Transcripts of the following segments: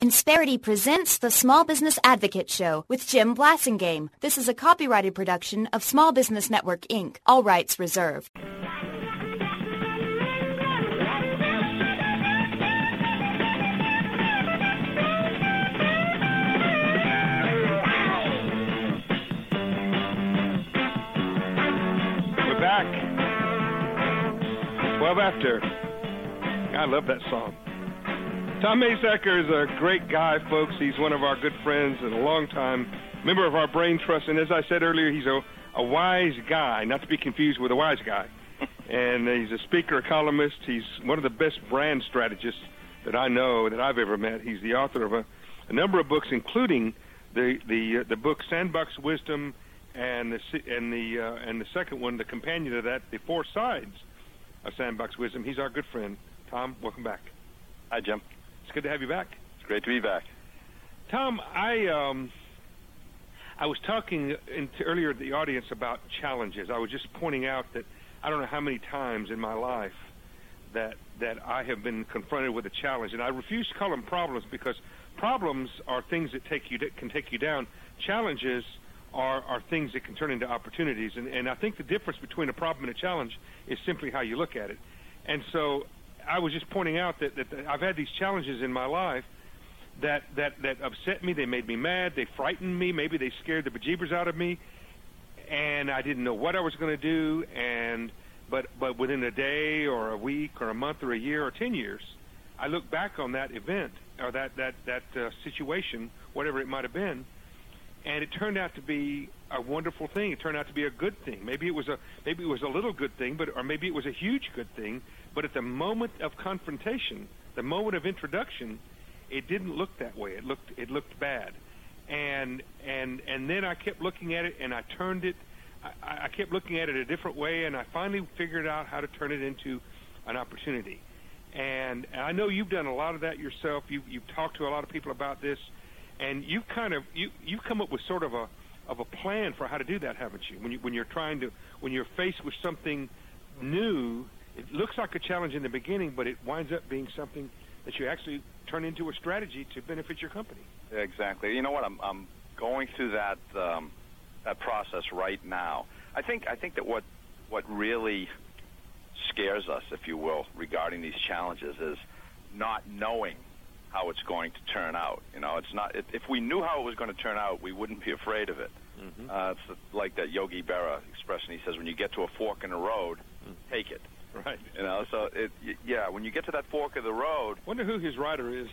Insperity presents the Small Business Advocate Show with Jim Blasingame. This is a copyrighted production of Small Business Network, Inc. All rights reserved. We're back. 12 after. I love that song. Tom Masacker is a great guy, folks. He's one of our good friends and a long-time member of our Brain Trust. And as I said earlier, he's a wise guy, not to be confused with a wise guy. And he's a speaker, a columnist. He's one of the best brand strategists that I know, that I've ever met. He's the author of a number of books, including the book Sandbox Wisdom and the second one, the companion to that, The Four Sides of Sandbox Wisdom. He's our good friend. Tom, welcome back. Hi, Jim. It's good to have you back. It's great to be back. Tom, I was talking earlier to the audience about challenges. I was just pointing out that I don't know how many times in my life that I have been confronted with a challenge, and I refuse to call them problems because problems are things that can take you down. Challenges are things that can turn into opportunities, and I think the difference between a problem and a challenge is simply how you look at it. And so I was just pointing out that I've had these challenges in my life that upset me. They made me mad. They frightened me. Maybe they scared the bejeebers out of me, and I didn't know what I was going to do. But within a day or a week or a month or a year or 10 years, I look back on that event or that situation, whatever it might have been, and it turned out to be a wonderful thing. It turned out to be a good thing. Maybe it was a little good thing, or maybe it was a huge good thing. But at the moment of confrontation, the moment of introduction, it didn't look that way. It looked bad, and then I kept looking at it, and I turned it. I kept looking at it a different way, and I finally figured out how to turn it into an opportunity. And I know you've done a lot of that yourself. You've talked to a lot of people about this, and you've come up with sort of a plan for how to do that, haven't you? When you're faced with something new. It looks like a challenge in the beginning, but it winds up being something that you actually turn into a strategy to benefit your company. Yeah, exactly. You know what? I'm going through that process right now. I think that what really scares us, if you will, regarding these challenges is not knowing how it's going to turn out. You know, it's not. If we knew how it was going to turn out, we wouldn't be afraid of it. Mm-hmm. It's like that Yogi Berra expression. He says, "When you get to a fork in the road, take it." Right. You know, so when you get to that fork of the road. Wonder who his rider is.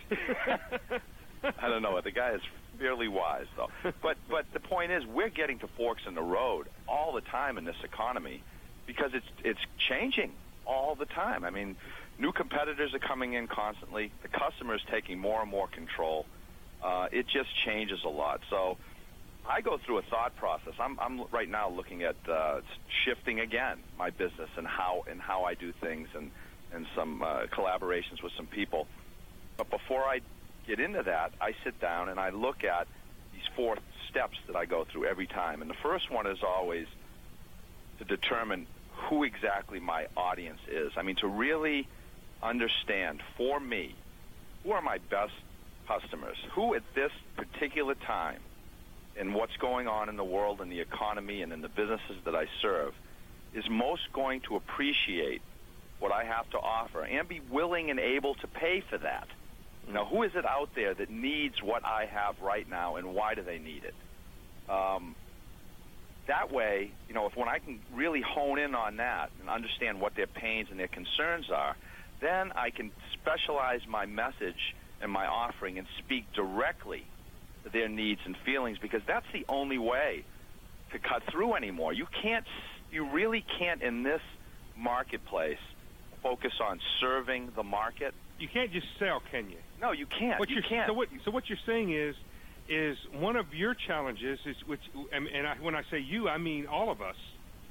I don't know. The guy is fairly wise, though. But the point is, we're getting to forks in the road all the time in this economy because it's changing all the time. I mean, new competitors are coming in constantly. The customer is taking more and more control. It just changes a lot. So I go through a thought process. I'm right now looking at shifting again my business and how I do things and some collaborations with some people. But before I get into that, I sit down and I look at these 4 steps that I go through every time. And the first one is always to determine who exactly my audience is. I mean, to really understand, for me, who are my best customers? Who at this particular time and what's going on in the world and the economy and in the businesses that I serve is most going to appreciate what I have to offer and be willing and able to pay for that. You know, who is it out there that needs what I have right now, and why do they need it? That way, you know, when I can really hone in on that and understand what their pains and their concerns are, then I can specialize my message and my offering and speak directly to their needs and feelings, because that's the only way to cut through anymore. You really can't in this marketplace focus on serving the market. You can't just sell, can you? No, you can't. You can't. So what you're saying is one of your challenges is, when I say you, I mean all of us,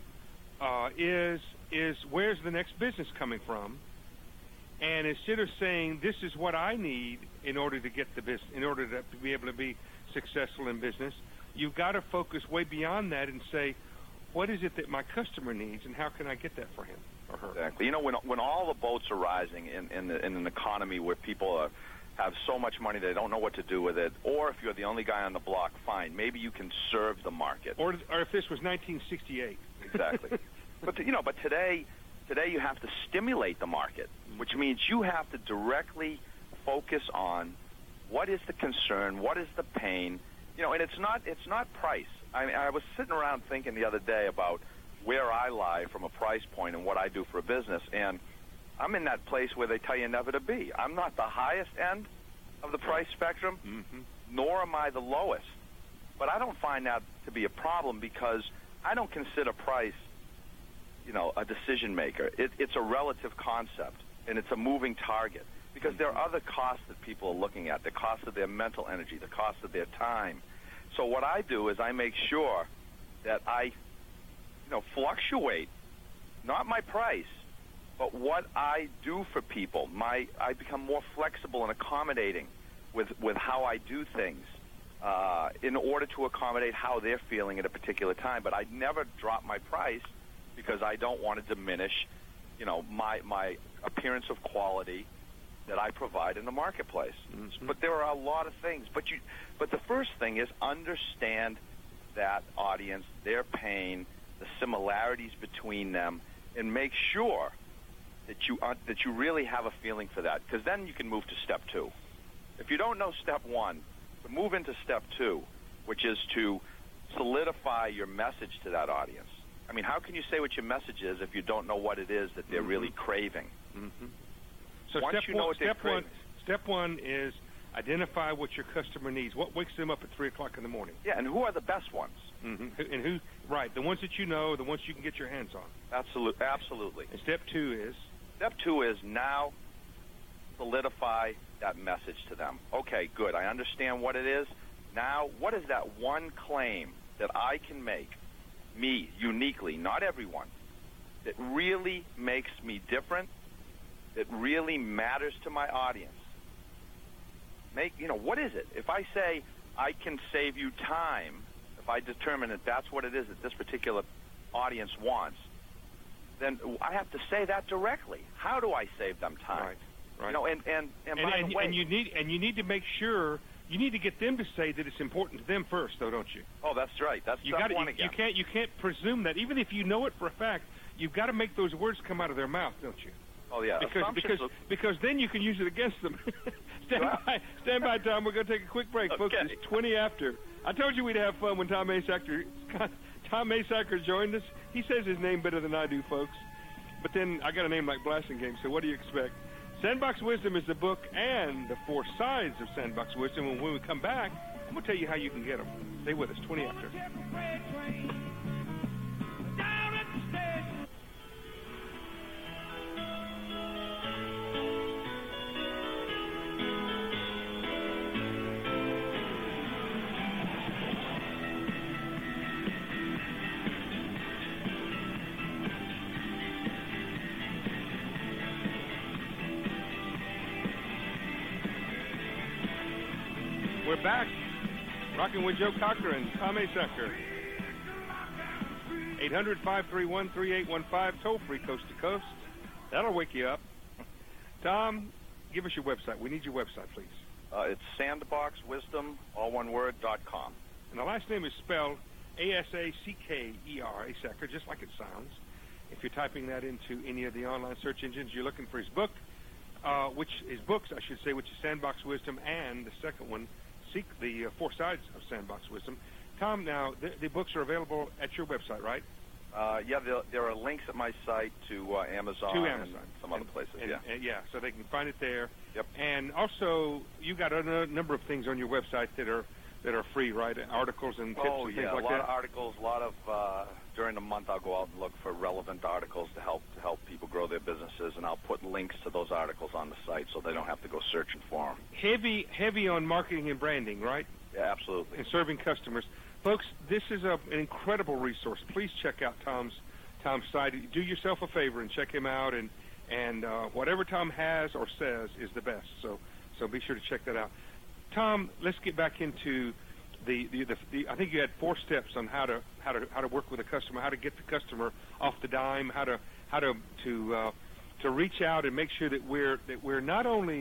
is where's the next business coming from? And instead of saying this is what I need in order to get the business, in order to be able to be successful in business, you've got to focus way beyond that and say, what is it that my customer needs, and how can I get that for him or her? Exactly. You know, when all the boats are rising in an economy where people are have so much money they don't know what to do with it, or if you're the only guy on the block, fine. Maybe you can serve the market. Or if this was 1968. Exactly. But today you have to stimulate the market, which means you have to directly focus on what is the concern, what is the pain, and it's not price. I mean, I was sitting around thinking the other day about where I lie from a price point and what I do for a business, and I'm in that place where they tell you never to be. I'm not the highest end of the price spectrum, nor am I the lowest. But I don't find that to be a problem because I don't consider price, a decision maker. It's a relative concept, and it's a moving target because there are other costs that people are looking at, the cost of their mental energy, the cost of their time. So what I do is I make sure that I, fluctuate, not my price, but what I do for people. I become more flexible and accommodating with how I do things in order to accommodate how they're feeling at a particular time. But I never drop my price because I don't want to diminish, my appearance of quality that I provide in the marketplace. But there are a lot of things. But the first thing is understand that audience, their pain, the similarities between them, and make sure that you really have a feeling for that, because then you can move to step two. If you don't know step one, to move into step two, which is to solidify your message to that audience. I mean, how can you say what your message is if you don't know what it is that they're really craving? So once you know what they're craving, step one is identify what your customer needs. What wakes them up at 3 o'clock in the morning? Yeah, and who are the best ones? And who? Right, the ones that you know, the ones you can get your hands on. Absolutely. And step two is? Step two is now solidify that message to them. Okay, good. I understand what it is. Now, what is that one claim that I can make, me, uniquely, not everyone, that really makes me different, that really matters to my audience? What is it? If I say I can save you time, if I determine that that's what it is that this particular audience wants, then I have to say that directly. How do I save them time? Right. And by the way, and you need to make sure you need to get them to say that it's important to them first, though, don't you? Oh, that's right. That's step one again. You can't presume that. Even if you know it for a fact, you've got to make those words come out of their mouth, don't you? Oh yeah. Because then you can use it against them. Stand by, Tom. We're going to take a quick break, folks. It's 20 after. I told you we'd have fun when Tom Masacker joined us. He says his name better than I do, folks. But then I got a name like Blasting Game, so what do you expect? Sandbox Wisdom is the book and the 4 sides of Sandbox Wisdom. And when we come back, I'm going to tell you how you can get them. Stay with us, 20 after. We're back, rocking with Joe Cocker and Tom Masacker. 800-531-3815, toll-free coast to coast. That'll wake you up. Tom, give us your website. We need your website, please. It's sandboxwisdom, all one word, .com. And the last name is spelled A-S-A-C-K-E-R, Asacker, just like it sounds. If you're typing that into any of the online search engines, you're looking for his book, which is books, I should say, which is Sandbox Wisdom, and the second one, the 4 sides of Sandbox Wisdom. Tom, now, the books are available at your website, right? Yeah, there are links at my site to Amazon and some other places, yeah, so they can find it there. Yep. And also, you got a number of things on your website that are free, right? Articles and tips and things like that? a lot of articles, a lot of, during the month I'll go out and look for relevant articles to help people grow their businesses, and I'll put links to those articles on the site so they don't have to go searching for them. Heavy on marketing and branding, right? Yeah, absolutely. And serving customers. Folks, this is an incredible resource. Please check out Tom's site. Do yourself a favor and check him out, and whatever Tom has or says is the best. So be sure to check that out. Tom, let's get back into the I think you had 4 steps on how to work with a customer, how to get the customer off the dime, how to reach out and make sure that we're not only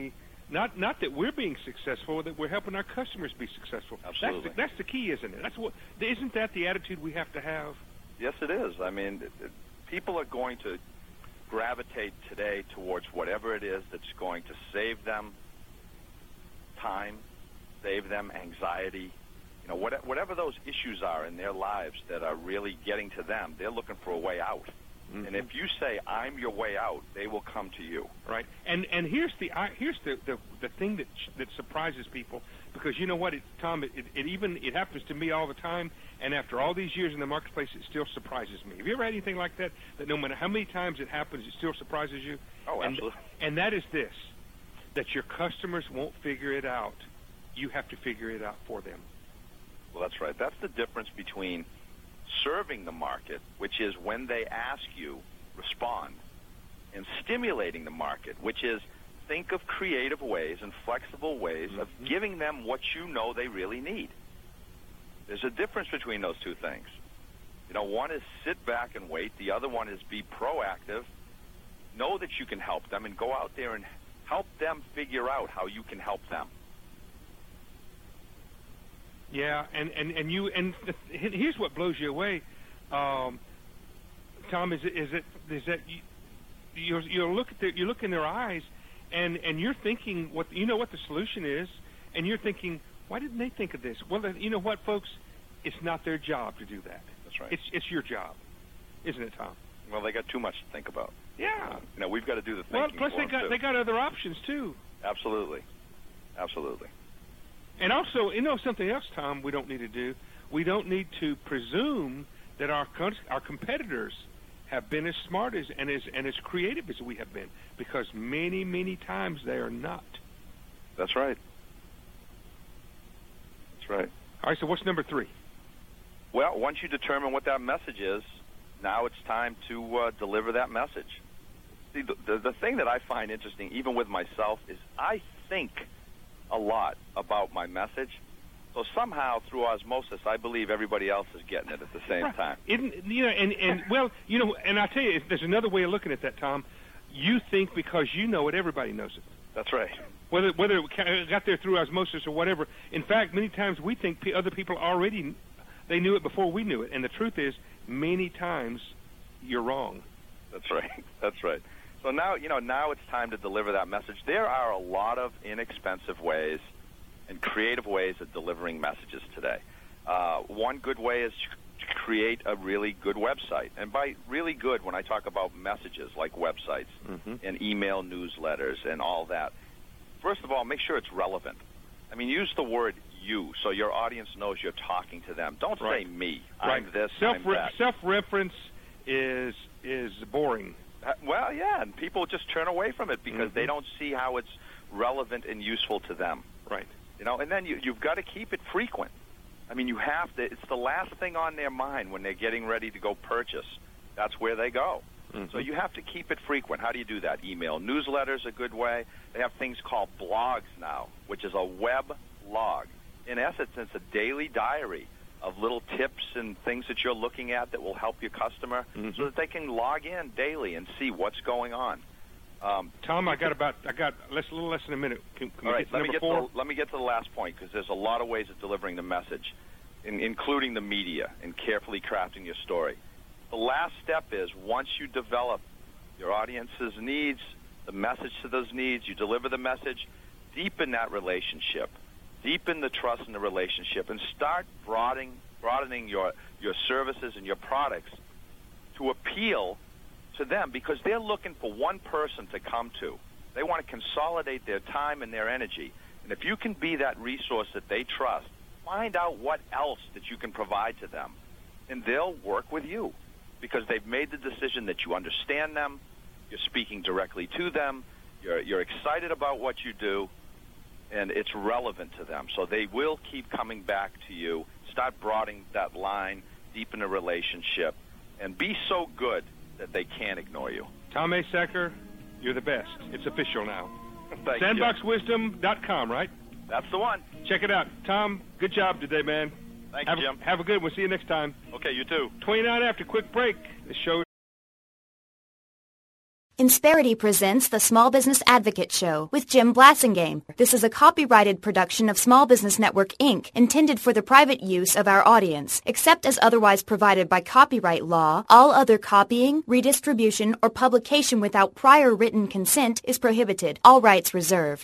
Not that we're being successful, that we're helping our customers be successful. Absolutely. That's the key, isn't it? Isn't that the attitude we have to have? Yes, it is. I mean, people are going to gravitate today towards whatever it is that's going to save them time, save them anxiety. You know, whatever those issues are in their lives that are really getting to them, they're looking for a way out. Mm-hmm. And if you say, "I'm your way out," they will come to you. Right. And here's the thing that surprises people, because you know what, Tom, it happens to me all the time, and after all these years in the marketplace, it still surprises me. Have you ever had anything like that? That no matter how many times it happens, it still surprises you? Oh, absolutely. And that is this: that your customers won't figure it out. You have to figure it out for them. Well, that's right. That's the difference between serving the market, which is when they ask you, respond, and stimulating the market, which is think of creative ways and flexible ways of giving them what you know they really need. There's a difference between those two things. You know, one is sit back and wait. The other one is be proactive, know that you can help them, and go out there and help them figure out how you can help them. Yeah, and here's what blows you away, Tom. Is that you look in their eyes, and you're thinking what the solution is, and you're thinking, why didn't they think of this? Well, you know what, folks, it's not their job to do that. That's right. It's your job, isn't it, Tom? Well, they got too much to think about. Yeah. You know, we've got to do the thinking. Well, plus they got other options too. Absolutely. And also, something else, Tom, we don't need to do. We don't need to presume that our competitors have been as smart as creative as we have been, because many, many times they are not. That's right. All right, so what's number 3? Well, once you determine what that message is, now it's time to deliver that message. See, the thing that I find interesting, even with myself, is I think a lot about my message. So somehow, through osmosis, I believe everybody else is getting it at the same time. And I tell you, there's another way of looking at that, Tom. You think because you know it, everybody knows it. That's right. Whether it got there through osmosis or whatever. In fact, many times we think other people they knew it before we knew it. And the truth is, many times you're wrong. That's right. So now it's time to deliver that message. There are a lot of inexpensive ways and creative ways of delivering messages today. One good way is to create a really good website. And by really good, when I talk about messages like websites and email newsletters and all that, first of all, make sure it's relevant. I mean, use the word you so your audience knows you're talking to them. Don't say me. Right. I'm this, I'm that. Self-reference is boring. Well, yeah, and people just turn away from it because they don't see how it's relevant and useful to them. Right. And then you've got to keep it frequent. I mean, you have to. It's the last thing on their mind when they're getting ready to go purchase. That's where they go. So you have to keep it frequent. How do you do that? Email newsletters a good way. They have things called blogs now, which is a web log. In essence, it's a daily diary of little tips and things that you're looking at that will help your customer so that they can log in daily and see what's going on. Tom, I got a little less than a minute. Can all right, let me get to the last point, because there's a lot of ways of delivering the message, including the media and carefully crafting your story. The last step is, once you develop your audience's needs, the message to those needs, you deliver the message, deepen that relationship, deepen the trust in the relationship, and start broadening your services and your products to appeal to them, because they're looking for one person to come to. They want to consolidate their time and their energy. And if you can be that resource that they trust, find out what else that you can provide to them, and they'll work with you because they've made the decision that you understand them, you're speaking directly to them, you're excited about what you do, and it's relevant to them. So they will keep coming back to you. Start broadening that line, deepen the relationship, and be so good that they can't ignore you. Tom Asacker, you're the best. It's official now. Thank SandboxWisdom.com, right? That's the one. Check it out. Tom, good job today, man. Thank you, Jim. Have a good one. See you next time. Okay, you too. 29 after. Quick break. The show Insperity presents the Small Business Advocate Show with Jim Blasingame. This is a copyrighted production of Small Business Network, Inc., intended for the private use of our audience. Except as otherwise provided by copyright law, all other copying, redistribution, or publication without prior written consent is prohibited. All rights reserved.